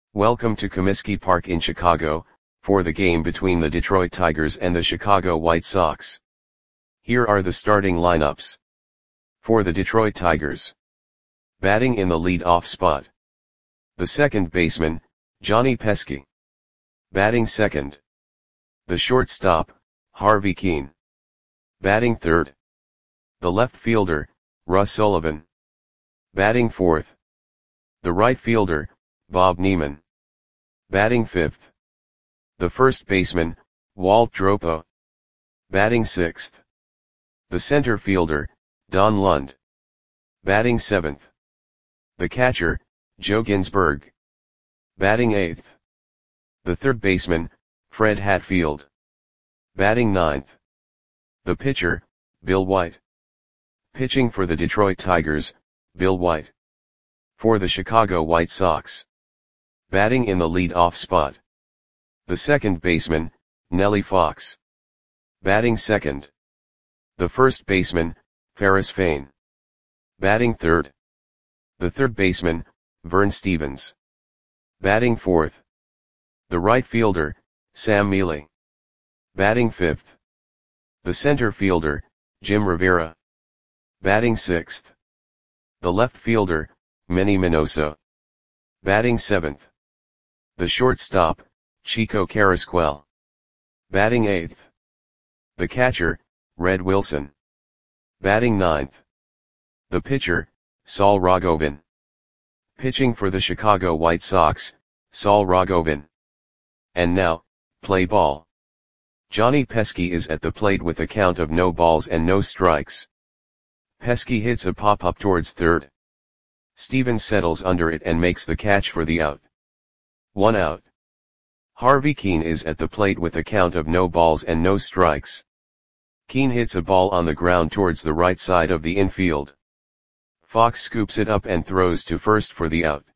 Welcome to Comiskey Park in Chicago, for the game between the Detroit Tigers and the Chicago White Sox. Here are the starting lineups. For the Detroit Tigers. Batting in the lead-off spot. The second baseman, Johnny Pesky. Batting second. The shortstop, Harvey Kuenn. Batting third. The left fielder, Russ Sullivan. Batting fourth. The right fielder, Bob Niemann. Batting fifth. The first baseman, Walt Dropo. Batting sixth. The center fielder, Don Lund. Batting seventh. The catcher, Joe Ginsberg. Batting eighth. The third baseman, Fred Hatfield. Batting ninth. The pitcher, Bill White. Pitching for the Detroit Tigers, Bill White. For the Chicago White Sox. Batting in the lead-off spot. The second baseman, Nellie Fox. Batting second. The first baseman, Ferris Fain. Batting third. The third baseman, Vern Stephens. Batting fourth. The right fielder, Sam Mele. Batting fifth. The center fielder, Jim Rivera. Batting sixth. The left fielder, Manny Minoso. Batting seventh. The shortstop, Chico Carrasquel. Batting eighth. The catcher, Red Wilson. Batting ninth. The pitcher, Saul Rogovin. Pitching for the Chicago White Sox, Saul Rogovin. And now, play ball. Johnny Pesky is at the plate with a count of no balls and no strikes. Pesky hits a pop-up towards third. Stephens settles under it and makes the catch for the out. 1 out. Harvey Kuenn is at the plate with a count of no balls and no strikes. Kuenn hits a ball on the ground towards the right side of the infield. Fox scoops it up and throws to first for the out.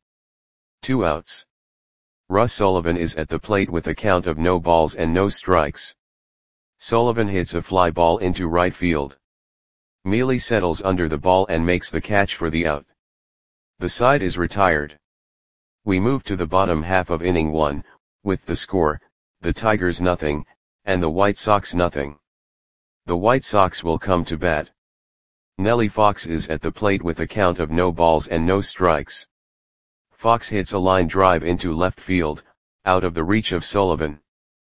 2 outs. Russ Sullivan is at the plate with a count of no balls and no strikes. Sullivan hits a fly ball into right field. Mele settles under the ball and makes the catch for the out. The side is retired. We move to the bottom half of inning 1, with the score, the Tigers nothing, and the White Sox nothing. The White Sox will come to bat. Nellie Fox is at the plate with a count of no balls and no strikes. Fox hits a line drive into left field, out of the reach of Sullivan.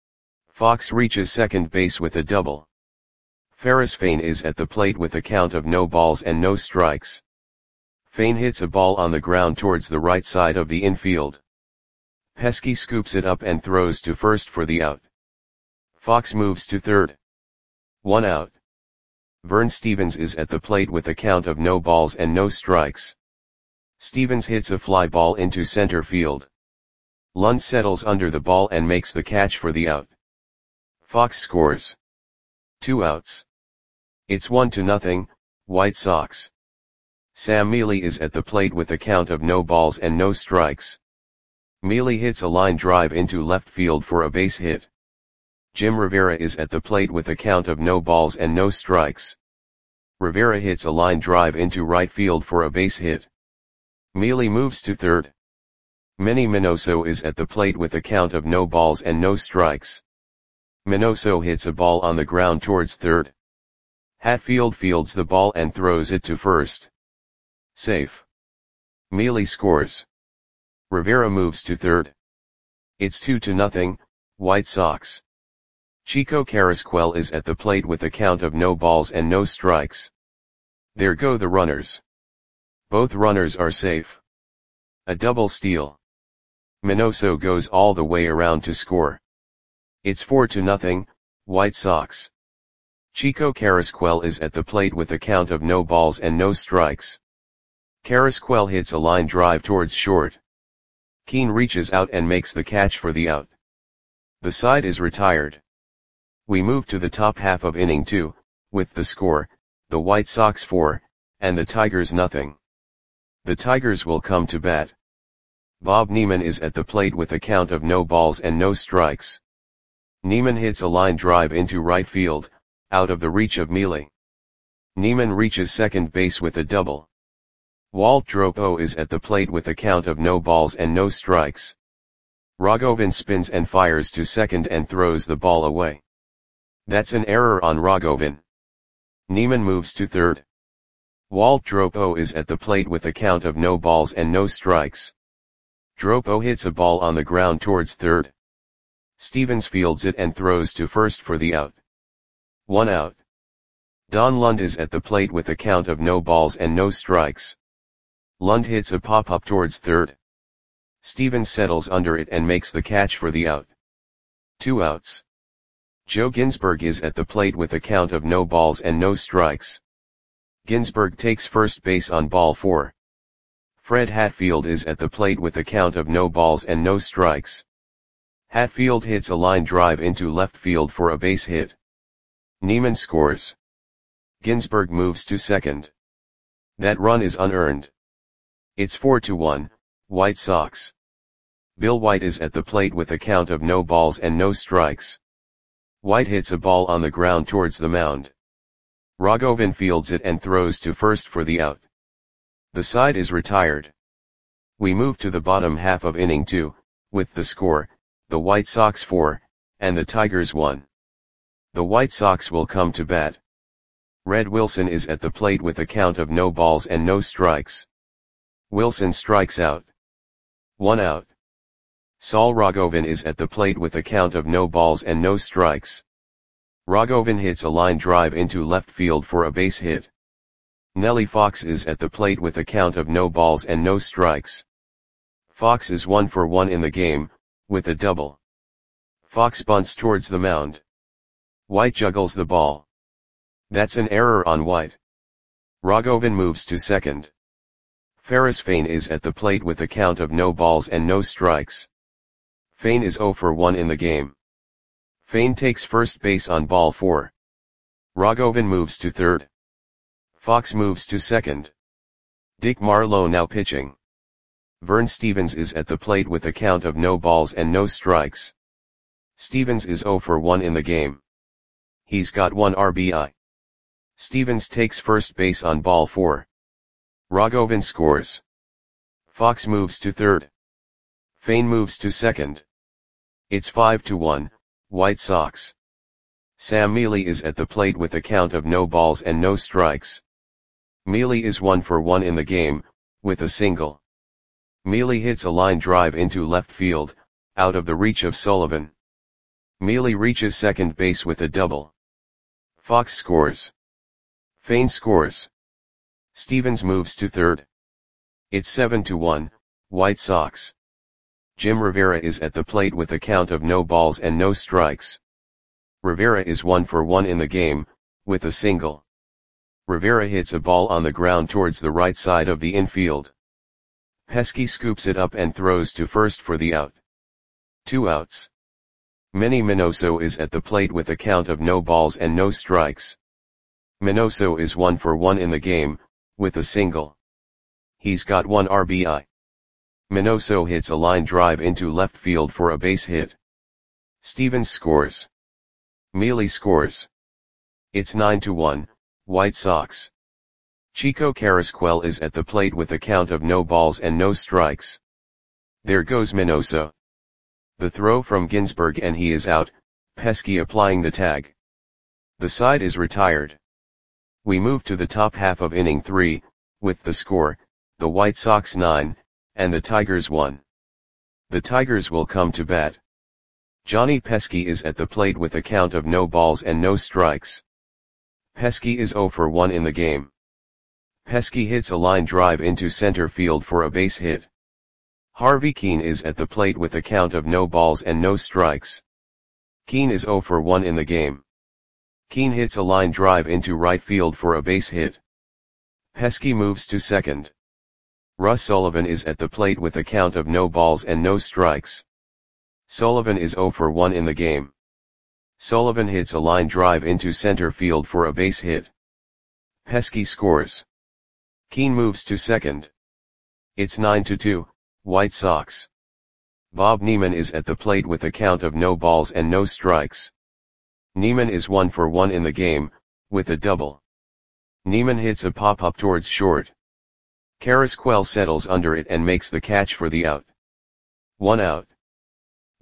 Fox reaches second base with a double. Ferris Fain is at the plate with a count of no balls and no strikes. Fain hits a ball on the ground towards the right side of the infield. Pesky scoops it up and throws to first for the out. Fox moves to third. 1 out. Vern Stephens is at the plate with a count of no balls and no strikes. Stephens hits a fly ball into center field. Lund settles under the ball and makes the catch for the out. Fox scores. 2 outs. It's 1-0, White Sox. Sam Mele is at the plate with a count of no balls and no strikes. Mele hits a line drive into left field for a base hit. Jim Rivera is at the plate with a count of no balls and no strikes. Rivera hits a line drive into right field for a base hit. Mele moves to third. Manny Minoso is at the plate with a count of no balls and no strikes. Minoso hits a ball on the ground towards third. Hatfield fields the ball and throws it to first. Safe. Mele scores. Rivera moves to third. It's 2-0, White Sox. Chico Carrasquel is at the plate with a count of no balls and no strikes. There go the runners. Both runners are safe. A double steal. Minoso goes all the way around to score. It's 4-0, White Sox. Chico Carrasquel is at the plate with a count of no balls and no strikes. Carrasquel hits a line drive towards short. Kuenn reaches out and makes the catch for the out. The side is retired. We move to the top half of inning 2, with the score, the White Sox 4, and the Tigers nothing. The Tigers will come to bat. Bob Niemann is at the plate with a count of no balls and no strikes. Niemann hits a line drive into right field, out of the reach of Mele. Niemann reaches second base with a double. Walt Dropo is at the plate with a count of no balls and no strikes. Rogovin spins and fires to second and throws the ball away. That's an error on Rogovin. Niemann moves to third. Walt Dropo is at the plate with a count of no balls and no strikes. Dropo hits a ball on the ground towards third. Stevens fields it and throws to first for the out. 1 out. Don Lund is at the plate with a count of no balls and no strikes. Lund hits a pop-up towards third. Stevens settles under it and makes the catch for the out. 2 outs. Joe Ginsberg is at the plate with a count of no balls and no strikes. Ginsberg takes first base on ball 4. Fred Hatfield is at the plate with a count of no balls and no strikes. Hatfield hits a line drive into left field for a base hit. Niemann scores. Ginsberg moves to second. That run is unearned. It's 4-1, White Sox. Bill White is at the plate with a count of no balls and no strikes. White hits a ball on the ground towards the mound. Rogovin fields it and throws to first for the out. The side is retired. We move to the bottom half of inning 2, with the score, the White Sox 4, and the Tigers 1. The White Sox will come to bat. Red Wilson is at the plate with a count of no balls and no strikes. Wilson strikes out. 1 out. Saul Rogovin is at the plate with a count of no balls and no strikes. Rogovin hits a line drive into left field for a base hit. Nellie Fox is at the plate with a count of no balls and no strikes. Fox is 1 for 1 in the game, with a double. Fox bunts towards the mound. White juggles the ball. That's an error on White. Rogovin moves to second. Ferris Fain is at the plate with a count of no balls and no strikes. Fain is 0 for 1 in the game. Fain takes first base on ball 4. Rogovin moves to third. Fox moves to second. Dick Marlowe now pitching. Vern Stevens is at the plate with a count of no balls and no strikes. Stevens is 0 for 1 in the game. He's got 1 RBI. Stevens takes first base on ball 4. Rogovin scores. Fox moves to third. Fain moves to second. It's 5-1, White Sox. Sam Mealy is at the plate with a count of no balls and no strikes. Mealy is 1 for 1 in the game, with a single. Mealy hits a line drive into left field, out of the reach of Sullivan. Mealy reaches second base with a double. Fox scores. Fain scores. Stevens moves to third. It's 7-1, White Sox. Jim Rivera is at the plate with a count of no balls and no strikes. Rivera is 1 for 1 in the game, with a single. Rivera hits a ball on the ground towards the right side of the infield. Pesky scoops it up and throws to first for the out. 2 outs. Manny Minoso is at the plate with a count of no balls and no strikes. Minoso is 1 for 1 in the game, with a single. He's got 1 RBI. Minoso hits a line drive into left field for a base hit. Stevens scores. Mealy scores. It's 9-1, White Sox. Chico Carrasquel is at the plate with a count of no balls and no strikes. There goes Minoso. The throw from Ginsberg and he is out, Pesky applying the tag. The side is retired. We move to the top half of inning 3, with the score, the White Sox 9, and the Tigers 1. The Tigers will come to bat. Johnny Pesky is at the plate with a count of no balls and no strikes. Pesky is 0 for 1 in the game. Pesky hits a line drive into center field for a base hit. Harvey Keene is at the plate with a count of no balls and no strikes. Keene is 0 for 1 in the game. Keene hits a line drive into right field for a base hit. Pesky moves to second. Russ Sullivan is at the plate with a count of no balls and no strikes. Sullivan is 0 for 1 in the game. Sullivan hits a line drive into center field for a base hit. Pesky scores. Keene moves to second. It's 9-2, White Sox. Bob Neiman is at the plate with a count of no balls and no strikes. Neiman is 1 for 1 in the game, with a double. Neiman hits a pop-up towards short. Carrasquel settles under it and makes the catch for the out. 1 out.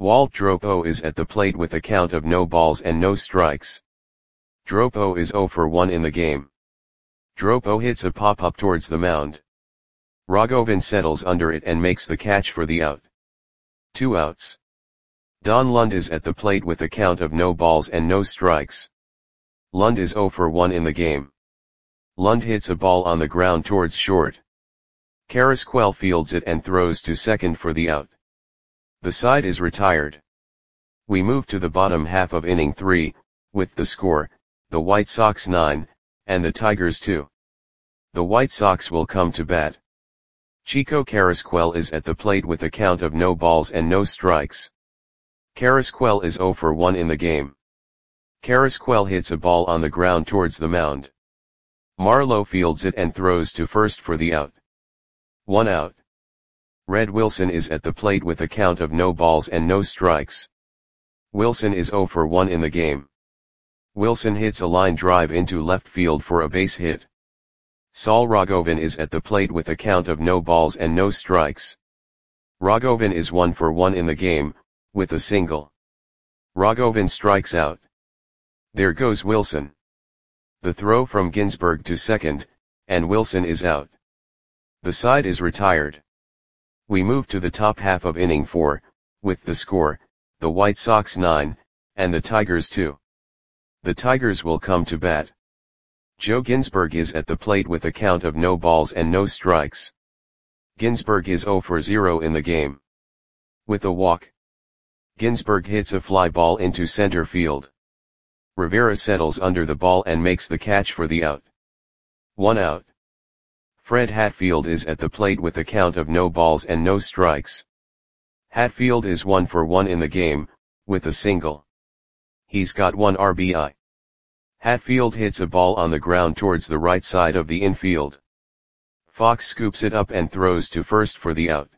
Walt Dropo is at the plate with a count of no balls and no strikes. Dropo is 0 for 1 in the game. Dropo hits a pop-up towards the mound. Rogovin settles under it and makes the catch for the out. 2 outs. Don Lund is at the plate with a count of no balls and no strikes. Lund is 0 for 1 in the game. Lund hits a ball on the ground towards short. Carrasquel fields it and throws to second for the out. The side is retired. We move to the bottom half of inning 3, with the score, the White Sox 9, and the Tigers 2. The White Sox will come to bat. Chico Carrasquel is at the plate with a count of no balls and no strikes. Carrasquel is 0 for 1 in the game. Carrasquel hits a ball on the ground towards the mound. Marlowe fields it and throws to first for the out. 1 out. Red Wilson is at the plate with a count of no balls and no strikes. Wilson is 0 for 1 in the game. Wilson hits a line drive into left field for a base hit. Saul Rogovin is at the plate with a count of no balls and no strikes. Rogovin is 1 for 1 in the game, with a single. Rogovin strikes out. There goes Wilson. The throw from Ginsberg to second, and Wilson is out. The side is retired. We move to the top half of inning 4, with the score, the White Sox 9, and the Tigers 2. The Tigers will come to bat. Joe Ginsberg is at the plate with a count of no balls and no strikes. Ginsberg is 0 for 0 in the game. With a walk, Ginsberg hits a fly ball into center field. Rivera settles under the ball and makes the catch for the out. 1 out. Fred Hatfield is at the plate with a count of no balls and no strikes. Hatfield is 1 for 1 in the game, with a single. He's got 1 RBI. Hatfield hits a ball on the ground towards the right side of the infield. Fox scoops it up and throws to first for the out.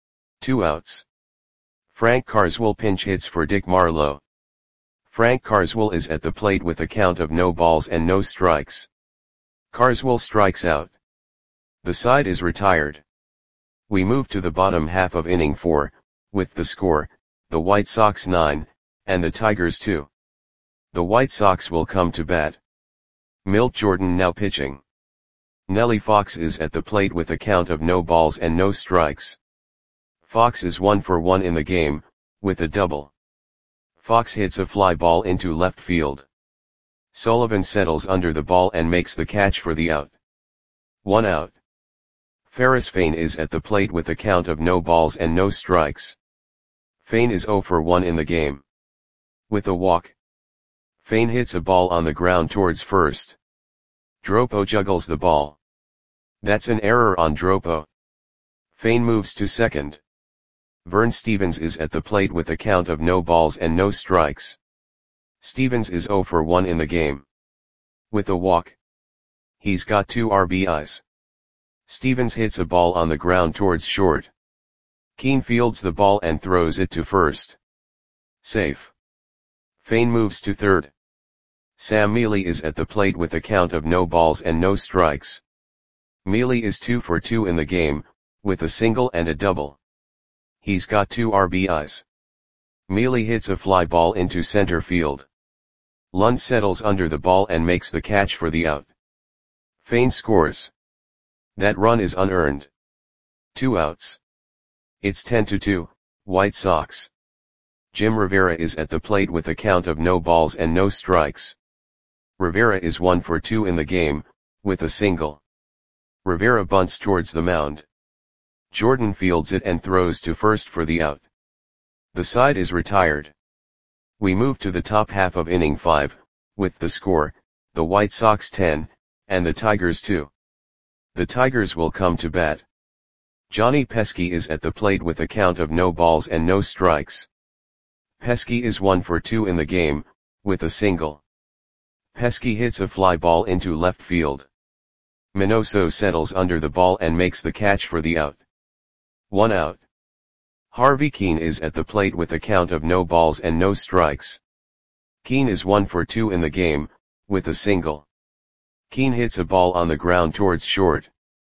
2 outs. Frank Carswell pinch hits for Dick Marlowe. Frank Carswell is at the plate with a count of no balls and no strikes. Carswell strikes out. The side is retired. We move to the bottom half of inning 4, with the score, the White Sox 9, and the Tigers 2. The White Sox will come to bat. Milt Jordan now pitching. Nellie Fox is at the plate with a count of no balls and no strikes. Fox is 1 for 1 in the game, with a double. Fox hits a fly ball into left field. Sullivan settles under the ball and makes the catch for the out. 1 out. Ferris Fain is at the plate with a count of no balls and no strikes. Fain is 0 for 1 in the game. With a walk, Fain hits a ball on the ground towards first. Dropo juggles the ball. That's an error on Dropo. Fain moves to second. Vern Stevens is at the plate with a count of no balls and no strikes. Stevens is 0 for 1 in the game. With a walk, he's got 2 RBIs. Stevens hits a ball on the ground towards short. Keane fields the ball and throws it to first. Safe. Fain moves to third. Sam Mealy is at the plate with a count of no balls and no strikes. Mealy is 2 for 2 in the game, with a single and a double. He's got 2 RBIs. Mealy hits a fly ball into center field. Lund settles under the ball and makes the catch for the out. Fain scores. That run is unearned. 2 outs. It's 10-2, White Sox. Jim Rivera is at the plate with a count of no balls and no strikes. Rivera is 1 for 2 in the game, with a single. Rivera bunts towards the mound. Jordan fields it and throws to first for the out. The side is retired. We move to the top half of inning 5, with the score, the White Sox 10, and the Tigers 2. The Tigers will come to bat. Johnny Pesky is at the plate with a count of no balls and no strikes. Pesky is 1 for 2 in the game, with a single. Pesky hits a fly ball into left field. Minoso settles under the ball and makes the catch for the out. 1 out. Harvey Keane is at the plate with a count of no balls and no strikes. Keane is 1 for 2 in the game, with a single. Keane hits a ball on the ground towards short.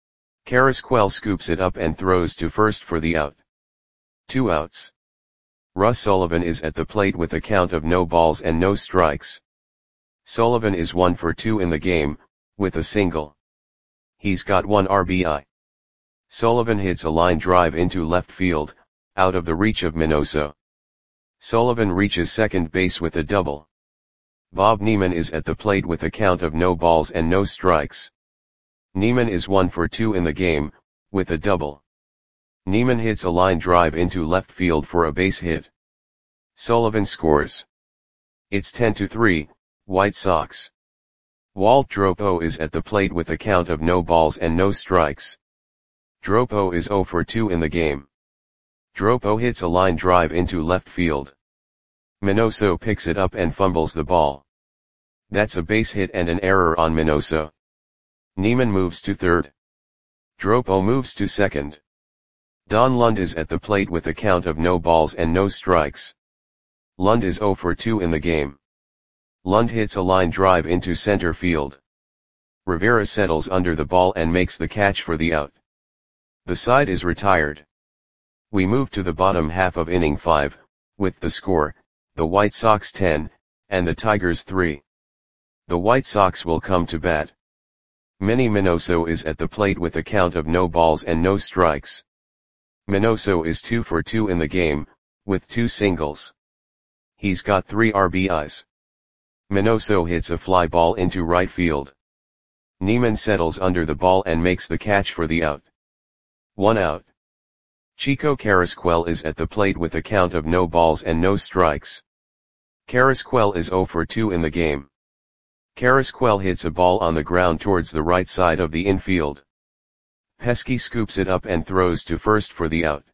Carrasquel scoops it up and throws to first for the out. 2 outs. Russ Sullivan is at the plate with a count of no balls and no strikes. Sullivan is 1 for 2 in the game, with a single. He's got 1 RBI. Sullivan hits a line drive into left field, out of the reach of Minoso. Sullivan reaches second base with a double. Bob Neiman is at the plate with a count of no balls and no strikes. Neiman is 1 for 2 in the game, with a double. Neiman hits a line drive into left field for a base hit. Sullivan scores. It's 10-3, White Sox. Walt Dropo is at the plate with a count of no balls and no strikes. Dropo is 0 for 2 in the game. Dropo hits a line drive into left field. Minoso picks it up and fumbles the ball. That's a base hit and an error on Minoso. Neiman moves to third. Dropo moves to second. Don Lund is at the plate with a count of no balls and no strikes. Lund is 0 for 2 in the game. Lund hits a line drive into center field. Rivera settles under the ball and makes the catch for the out. The side is retired. We move to the bottom half of inning 5, with the score, the White Sox 10, and the Tigers 3. The White Sox will come to bat. Manny Minoso is at the plate with a count of no balls and no strikes. Minoso is 2 for 2 in the game, with 2 singles. He's got 3 RBIs. Minoso hits a fly ball into right field. Neiman settles under the ball and makes the catch for the out. 1 out. Chico Carrasquel is at the plate with a count of no balls and no strikes. Carrasquel is 0 for 2 in the game. Carrasquel hits a ball on the ground towards the right side of the infield. Pesky scoops it up and throws to first for the out.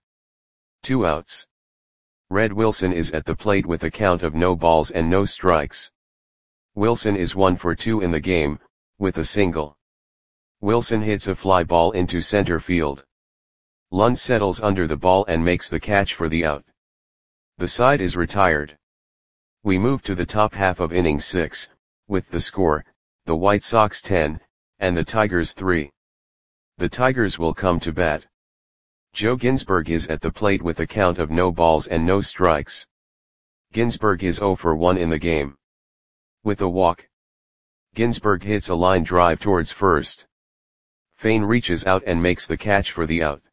2 outs. Red Wilson is at the plate with a count of no balls and no strikes. Wilson is 1 for 2 in the game, with a single. Wilson hits a fly ball into center field. Lund settles under the ball and makes the catch for the out. The side is retired. We move to the top half of inning 6, with the score, the White Sox 10, and the Tigers 3. The Tigers will come to bat. Joe Ginsberg is at the plate with a count of no balls and no strikes. Ginsberg is 0 for 1 in the game. With a walk. Ginsberg hits a line drive towards first. Fain reaches out and makes the catch for the out.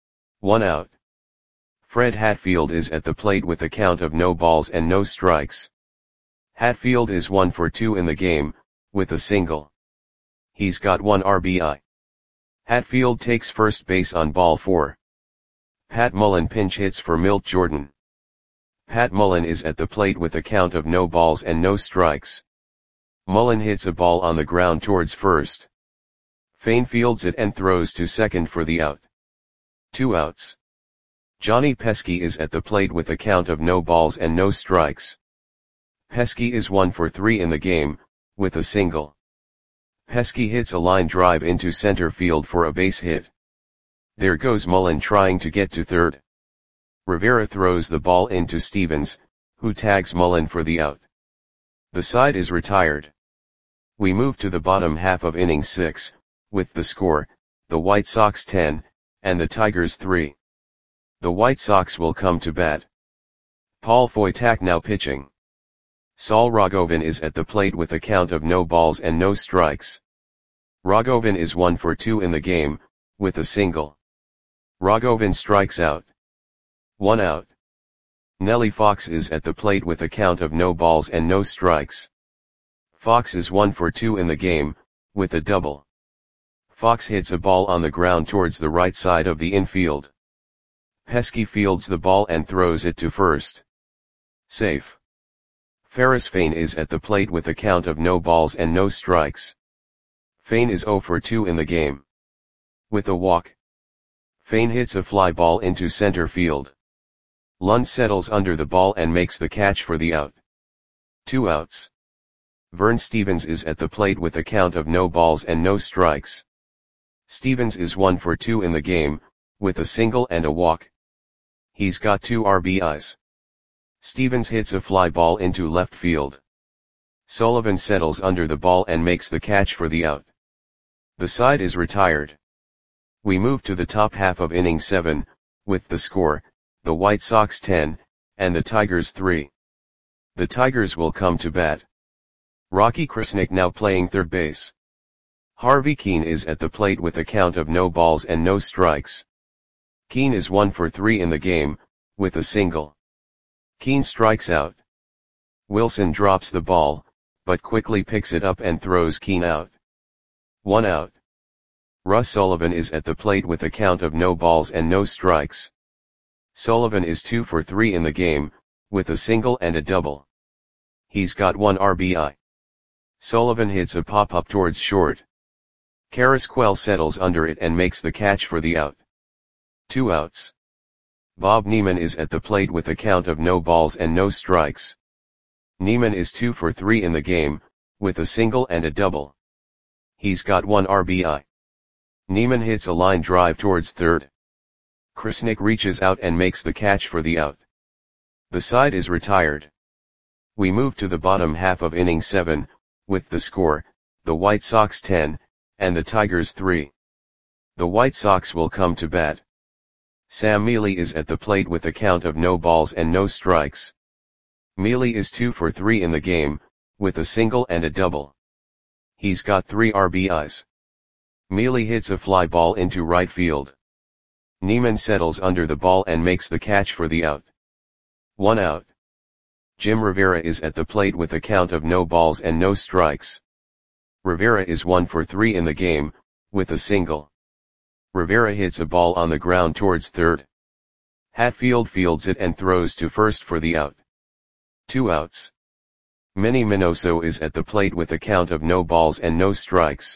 1 out. Fred Hatfield is at the plate with a count of no balls and no strikes. Hatfield is 1 for 2 in the game, with a single. He's got 1 RBI. Hatfield takes first base on ball 4. Pat Mullen pinch hits for Milt Jordan. Pat Mullen is at the plate with a count of no balls and no strikes. Mullen hits a ball on the ground towards first. Fain fields it and throws to second for the out. 2 outs. Johnny Pesky is at the plate with a count of no balls and no strikes. Pesky is 1 for 3 in the game, with a single. Pesky hits a line drive into center field for a base hit. There goes Mullen trying to get to third. Rivera throws the ball into Stevens, who tags Mullen for the out. The side is retired. We move to the bottom half of inning 6, with the score, the White Sox 10, and the Tigers 3. The White Sox will come to bat. Paul Foytak now pitching. Saul Rogovin is at the plate with a count of no balls and no strikes. Rogovin is 1 for 2 in the game, with a single. Rogovin strikes out. 1 out. Nellie Fox is at the plate with a count of no balls and no strikes. Fox is 1 for 2 in the game, with a double. Fox hits a ball on the ground towards the right side of the infield. Pesky fields the ball and throws it to first. Safe. Ferris Fain is at the plate with a count of no balls and no strikes. Fain is 0 for 2 in the game. With a walk. Fain hits a fly ball into center field. Lund settles under the ball and makes the catch for the out. 2 outs. Vern Stevens is at the plate with a count of no balls and no strikes. Stevens is 1 for 2 in the game, with a single and a walk. He's got 2 RBIs. Stevens hits a fly ball into left field. Sullivan settles under the ball and makes the catch for the out. The side is retired. We move to the top half of inning 7, with the score, the White Sox 10, and the Tigers 3. The Tigers will come to bat. Rocky Krasnick now playing third base. Harvey Keene is at the plate with a count of no balls and no strikes. Keene is 1 for 3 in the game, with a single. Keene strikes out. Wilson drops the ball, but quickly picks it up and throws Keene out. 1 out. Russ Sullivan is at the plate with a count of no balls and no strikes. Sullivan is 2 for 3 in the game, with a single and a double. He's got 1 RBI. Sullivan hits a pop-up towards short. Carrasquel settles under it and makes the catch for the out. 2 outs. Bob Neiman is at the plate with a count of no balls and no strikes. Neiman is 2 for 3 in the game, with a single and a double. He's got 1 RBI. Neiman hits a line drive towards third. Krasnick reaches out and makes the catch for the out. The side is retired. We move to the bottom half of inning 7, with the score, the White Sox 10, and the Tigers 3. The White Sox will come to bat. Sam Mealy is at the plate with a count of no balls and no strikes. Mealy is 2 for 3 in the game, with a single and a double. He's got 3 RBIs. Mealy hits a fly ball into right field. Neiman settles under the ball and makes the catch for the out. 1 out. Jim Rivera is at the plate with a count of no balls and no strikes. Rivera is 1 for 3 in the game, with a single. Rivera hits a ball on the ground towards third. Hatfield fields it and throws to first for the out. 2 outs. Manny Minoso is at the plate with a count of no balls and no strikes.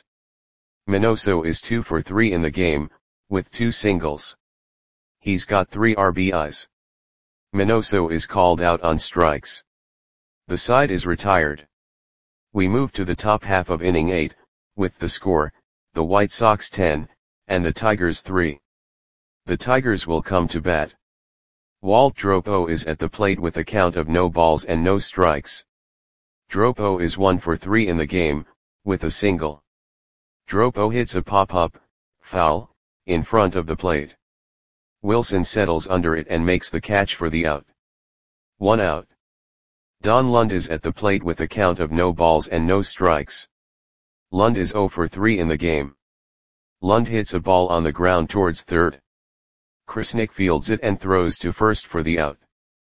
Minoso is 2 for 3 in the game, with 2 singles. He's got 3 RBIs. Minoso is called out on strikes. The side is retired. We move to the top half of inning 8, with the score, the White Sox 10, and the Tigers 3. The Tigers will come to bat. Walt Dropo is at the plate with a count of no balls and no strikes. Dropo is 1 for 3 in the game, with a single. Dropo hits a pop-up, foul, in front of the plate. Wilson settles under it and makes the catch for the out. 1 out. Don Lund is at the plate with a count of no balls and no strikes. Lund is 0 for 3 in the game. Lund hits a ball on the ground towards third. Krasnick fields it and throws to first for the out.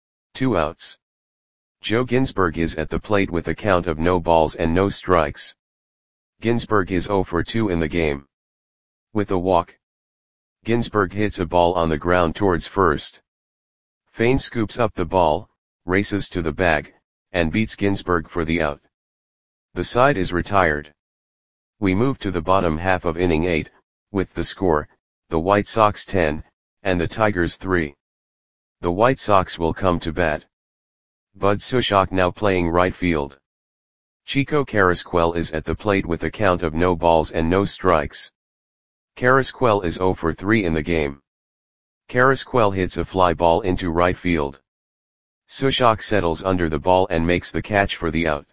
2 outs. Joe Ginsberg is at the plate with a count of no balls and no strikes. Ginsberg is 0 for 2 in the game. With a walk. Ginsberg hits a ball on the ground towards first. Fain scoops up the ball, races to the bag, and beats Ginsberg for the out. The side is retired. We move to the bottom half of inning 8, with the score, the White Sox 10, and the Tigers 3. The White Sox will come to bat. Bud Sushok now playing right field. Chico Carrasquel is at the plate with a count of no balls and no strikes. Carrasquel is 0 for 3 in the game. Carrasquel hits a fly ball into right field. Sushok settles under the ball and makes the catch for the out.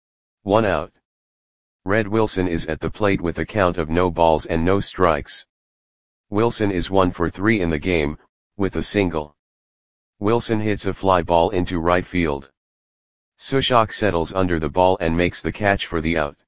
1 out. Red Wilson is at the plate with a count of no balls and no strikes. Wilson is 1 for 3 in the game, with a single. Wilson hits a fly ball into right field. Sushok settles under the ball and makes the catch for the out.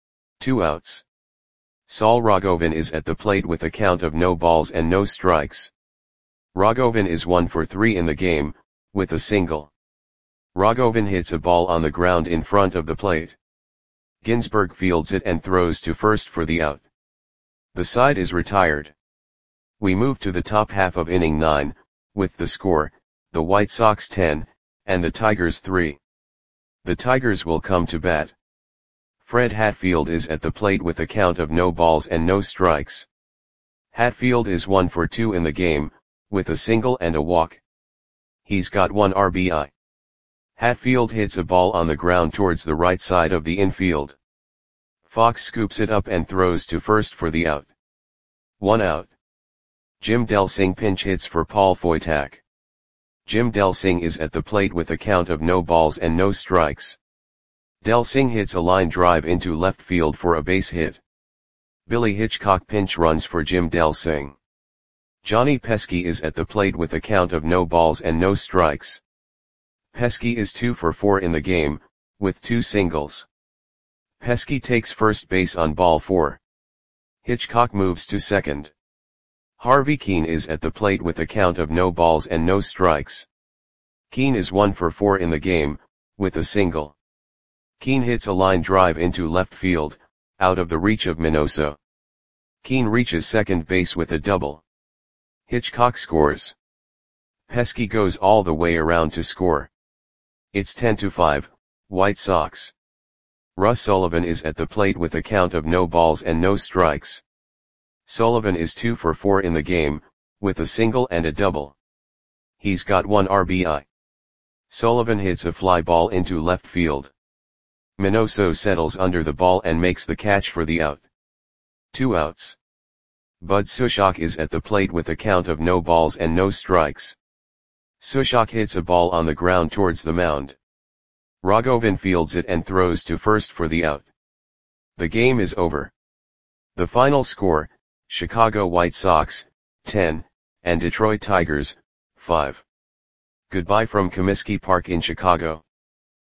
2 outs. Saul Rogovan is at the plate with a count of no balls and no strikes. Rogovan is 1 for 3 in the game, with a single. Rogovan hits a ball on the ground in front of the plate. Ginsberg fields it and throws to first for the out. The side is retired. We move to the top half of inning 9, with the score, the White Sox 10, and the Tigers 3. The Tigers will come to bat. Fred Hatfield is at the plate with a count of no balls and no strikes. Hatfield is 1 for 2 in the game, with a single and a walk. He's got 1 RBI. Hatfield hits a ball on the ground towards the right side of the infield. Fox scoops it up and throws to first for the out. 1 out. Jim Delsing pinch hits for Paul Foytak. Jim Delsing is at the plate with a count of no balls and no strikes. Delsing hits a line drive into left field for a base hit. Billy Hitchcock pinch runs for Jim Delsing. Johnny Pesky is at the plate with a count of no balls and no strikes. Pesky is 2 for 4 in the game, with 2 singles. Pesky takes first base on ball 4. Hitchcock moves to second. Harvey Keene is at the plate with a count of no balls and no strikes. Keene is 1 for 4 in the game, with a single. Keene hits a line drive into left field, out of the reach of Minoso. Keene reaches second base with a double. Hitchcock scores. Pesky goes all the way around to score. It's 10-5, White Sox. Russ Sullivan is at the plate with a count of no balls and no strikes. Sullivan is 2 for 4 in the game, with a single and a double. He's got 1 RBI. Sullivan hits a fly ball into left field. Minoso settles under the ball and makes the catch for the out. 2 outs. Bud Sushok is at the plate with a count of no balls and no strikes. Sushok hits a ball on the ground towards the mound. Raghavan fields it and throws to first for the out. The game is over. The final score, Chicago White Sox, 10, and Detroit Tigers, 5. Goodbye from Comiskey Park in Chicago.